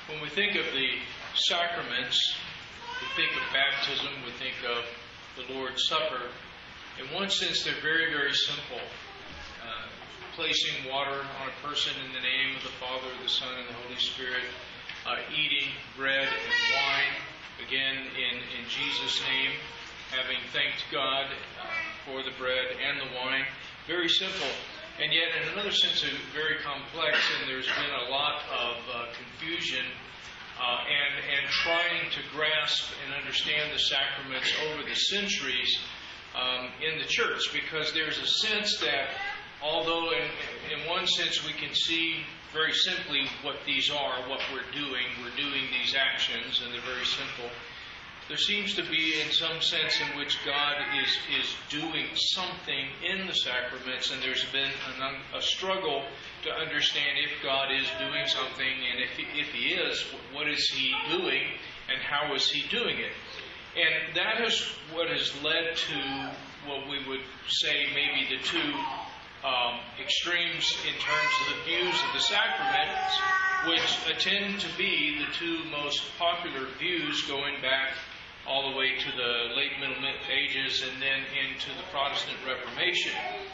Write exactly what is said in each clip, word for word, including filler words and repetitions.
when we think of the sacraments, we think of baptism, we think of the Lord's Supper. In one sense, they're very, very simple. Uh, placing water on a person in the name of the Father, the Son, and the Holy Spirit. Uh, eating bread and wine, again, in, in Jesus' name. Having thanked God uh, for the bread and the wine. Very simple. And yet, in another sense, very complex, and there's been a lot of uh, confusion uh, and, and trying to grasp and understand the sacraments over the centuries um, in the church, because there's a sense that, although in, in one sense we can see very simply what these are, what we're doing, we're doing these actions, and they're very simple, there seems to be, in some sense, in which God is, is doing something in the sacraments, and there's been an, a struggle to understand if God is doing something, and if he, if He is, what is He doing, and how is He doing it? And that is what has led to what we would say maybe the two um, extremes in terms of the views of the sacraments, which tend to be the two most popular views going back all the way to the late Middle Ages and then into the Protestant Reformation.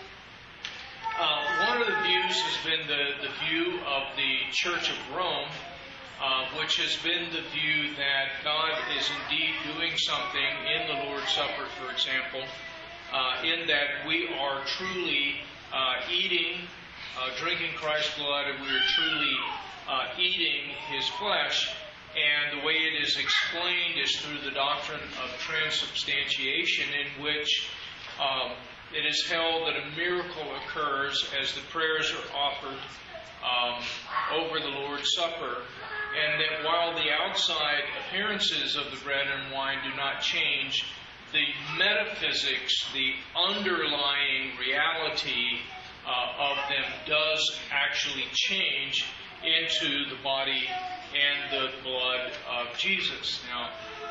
Uh, one of the views has been the, the view of the Church of Rome, uh, which has been the view that God is indeed doing something in the Lord's Supper, for example, uh, in that we are truly uh, eating, uh, drinking Christ's blood, and we are truly uh, eating His flesh. And the way it is explained is through the doctrine of transubstantiation, in which um, it is held that a miracle occurs as the prayers are offered um, over the Lord's Supper, and that while the outside appearances of the bread and wine do not change, the metaphysics, the underlying reality uh, of them does actually change into the body and the blood of Jesus. Now,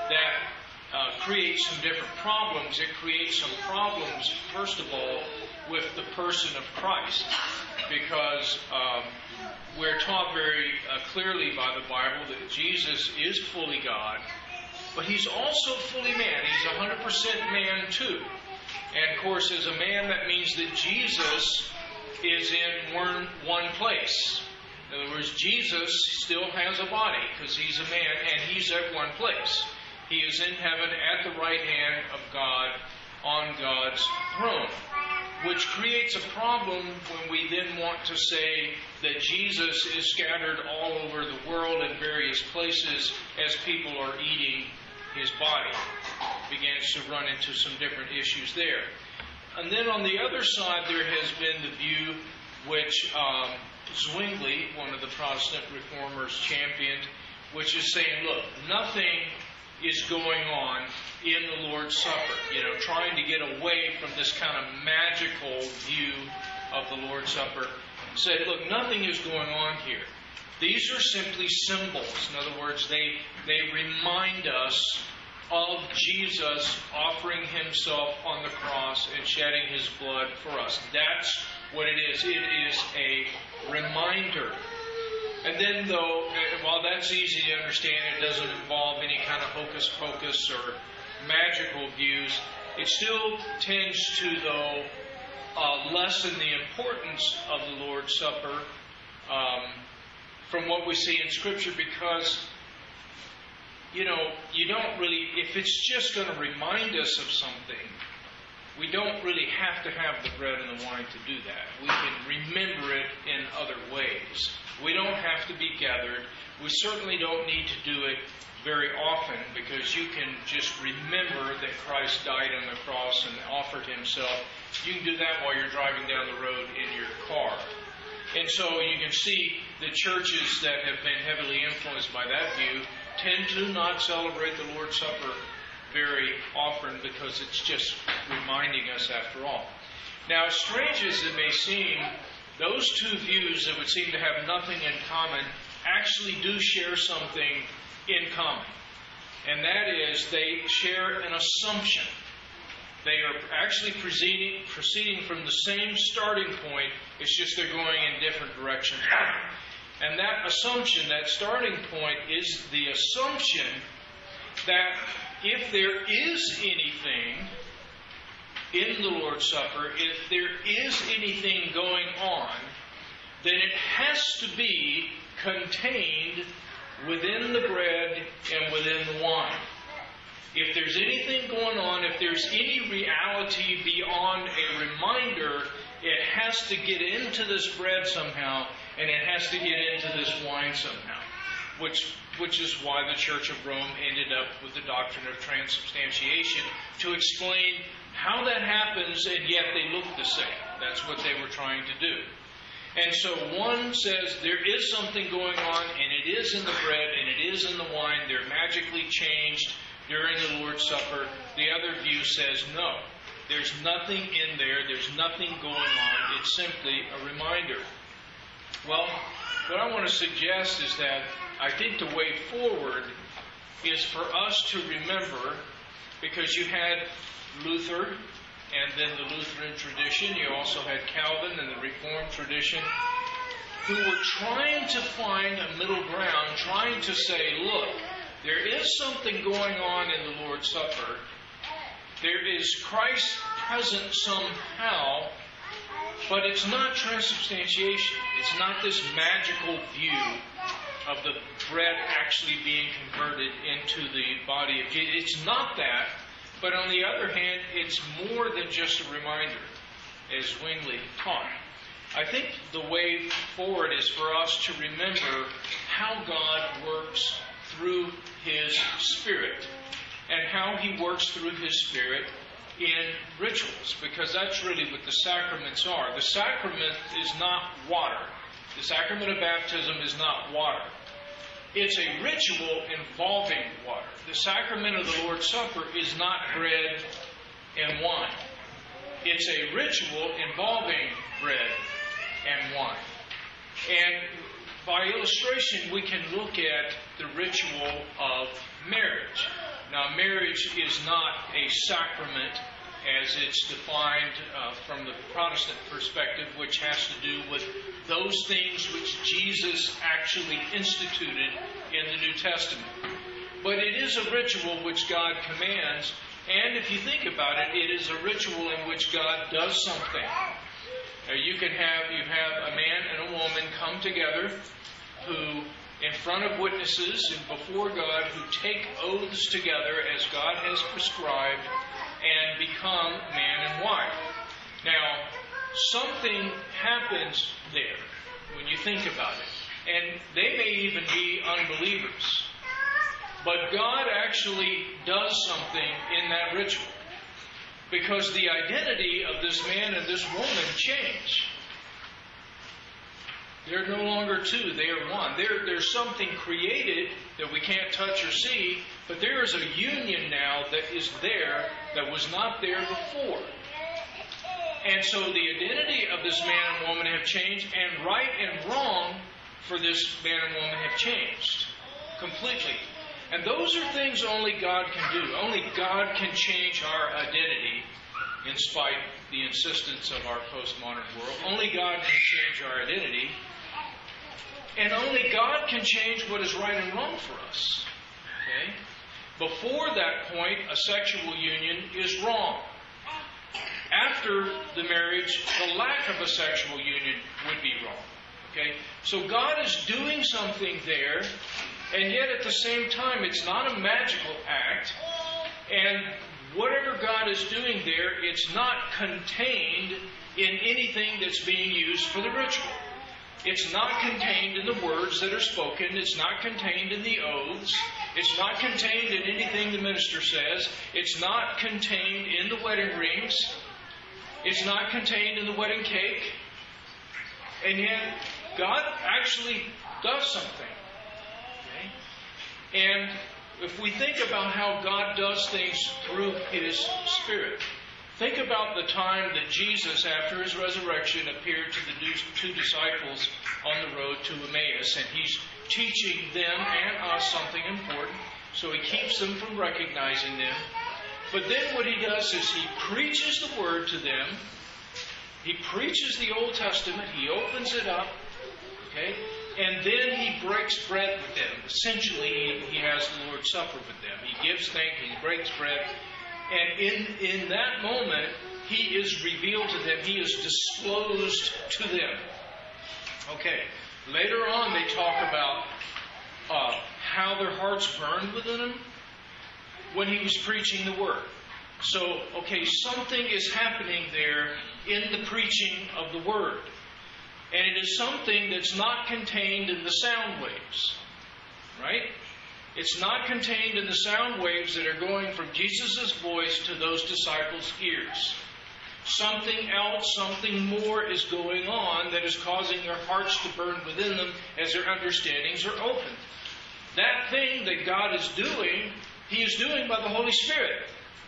that uh, creates some different problems. It creates some problems, first of all, with the person of Christ, because um, we're taught very uh, clearly by the Bible that Jesus is fully God, but He's also fully man. He's one hundred percent man too. And of course, as a man, that means that Jesus is in one, one place. In other words, Jesus still has a body because He's a man and He's at one place. He is in heaven at the right hand of God on God's throne, which creates a problem when we then want to say that Jesus is scattered all over the world in various places as people are eating His body. It begins to run into some different issues there. And then on the other side, there has been the view which um, Zwingli, one of the Protestant reformers, championed, which is saying, look, nothing is going on in the Lord's Supper. You know, trying to get away from this kind of magical view of the Lord's Supper. Said, look, nothing is going on here. These are simply symbols. In other words, they, they remind us of Jesus offering Himself on the cross and shedding His blood for us. That's what it is. It is a reminder. And then, though, while that's easy to understand, it doesn't involve any kind of hocus pocus or magical views, it still tends to, though, uh, lessen the importance of the Lord's Supper um, from what we see in Scripture, because, you know, you don't really, if it's just going to remind us of something, we don't really have to have the bread and the wine to do that. We can remember it in other ways. We don't have to be gathered. We certainly don't need to do it very often, because you can just remember that Christ died on the cross and offered Himself. You can do that while you're driving down the road in your car. And so you can see the churches that have been heavily influenced by that view tend to not celebrate the Lord's Supper very often, because it's just reminding us after all. Now, as strange as it may seem, those two views that would seem to have nothing in common actually do share something in common. And that is, they share an assumption. They are actually proceeding, proceeding from the same starting point. It's just they're going in different directions. And that assumption, that starting point, is the assumption that if there is anything in the Lord's Supper, if there is anything going on, then it has to be contained within the bread and within the wine. If there's anything going on, if there's any reality beyond a reminder, it has to get into this bread somehow, and it has to get into this wine somehow. Which, which is why the Church of Rome ended up with the doctrine of transubstantiation, to explain how that happens, and yet they look the same. That's what they were trying to do. And so one says there is something going on, and it is in the bread, and it is in the wine. They're magically changed during the Lord's Supper. The other view says no. There's nothing in there. There's nothing going on. It's simply a reminder. Well, what I want to suggest is that I think the way forward is for us to remember, because you had Luther and then the Lutheran tradition, you also had Calvin and the Reformed tradition, who were trying to find a middle ground, trying to say, look, there is something going on in the Lord's Supper. There is Christ present somehow, but it's not transubstantiation. It's not this magical view of the bread actually being converted into the body of Jesus. It's not that, but on the other hand, it's more than just a reminder, as Zwingli taught. I think the way forward is for us to remember how God works through His Spirit, and how He works through His Spirit in rituals, because that's really what the sacraments are. The sacrament is not water. The sacrament of baptism is not water. It's a ritual involving water. The sacrament of the Lord's Supper is not bread and wine. It's a ritual involving bread and wine. And by illustration, we can look at the ritual of marriage. Now, marriage is not a sacrament as it's defined uh, from the Protestant perspective, which has to do with those things which Jesus actually instituted in the New Testament. But it is a ritual which God commands, and if you think about it, it is a ritual in which God does something. Now, you can have you have a man and a woman come together who, in front of witnesses and before God, who take oaths together as God has prescribed and become man and wife. Now, something happens there when you think about it. And they may even be unbelievers. But God actually does something in that ritual. Because the identity of this man and this woman change. They're no longer two, they are one. There, there's something created that we can't touch or see, but there is a union now that is there that was not there before. And so the identity of this man and woman have changed, and right and wrong for this man and woman have changed completely. And those are things only God can do. Only God can change our identity in spite of the insistence of our postmodern world. Only God can change our identity. And only God can change what is right and wrong for us. Okay? Before that point, a sexual union is wrong. After the marriage, the lack of a sexual union would be wrong. Okay? So God is doing something there, and yet at the same time, it's not a magical act. And whatever God is doing there, it's not contained in anything that's being used for the ritual. It's not contained in the words that are spoken. It's not contained in the oaths. It's not contained in anything the minister says. It's not contained in the wedding rings. It's not contained in the wedding cake. And yet, God actually does something. Okay? And if we think about how God does things through His Spirit, think about the time that Jesus, after His resurrection, appeared to the two disciples on the road to Emmaus, and He's teaching them and us something important, so He keeps them from recognizing them. But then what He does is He preaches the Word to them. He preaches the Old Testament. He opens it up. Okay? And then he breaks bread with them. Essentially, he, he has the Lord's Supper with them. He gives thanks, he breaks bread. And in, in that moment, he is revealed to them. He is disclosed to them. Okay. Later on, they talk about uh, how their hearts burned within them when he was preaching the Word. So, okay, something is happening there in the preaching of the Word. And it is something that's not contained in the sound waves. Right? It's not contained in the sound waves that are going from Jesus' voice to those disciples' ears. Something else, something more is going on that is causing their hearts to burn within them as their understandings are opened. That thing that God is doing, He is doing by the Holy Spirit.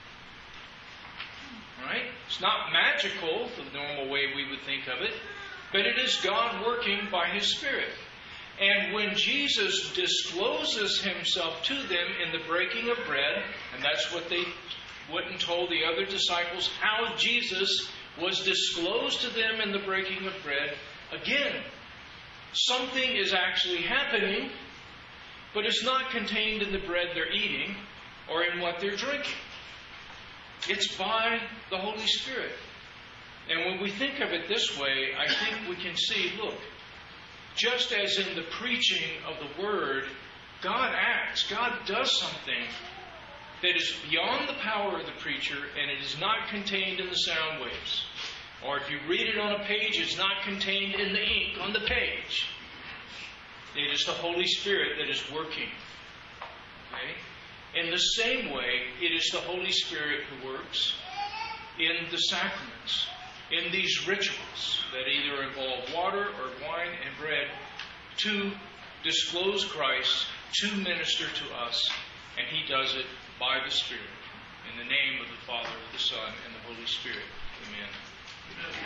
Right? It's not magical, the normal way we would think of it, but it is God working by His Spirit. And when Jesus discloses Himself to them in the breaking of bread, and that's what they went and told the other disciples, how Jesus was disclosed to them in the breaking of bread, again, something is actually happening, but it's not contained in the bread they're eating or in what they're drinking. It's by the Holy Spirit. And when we think of it this way, I think we can see, look, just as in the preaching of the Word, God acts, God does something that is beyond the power of the preacher, and it is not contained in the sound waves. Or if you read it on a page, it's not contained in the ink on the page. It is the Holy Spirit that is working. Okay? In the same way, it is the Holy Spirit who works in the sacraments, in these rituals that either involve water or wine and bread, to disclose Christ, to minister to us, and He does it by the Spirit. In the name of the Father, the Son, and the Holy Spirit. Amen.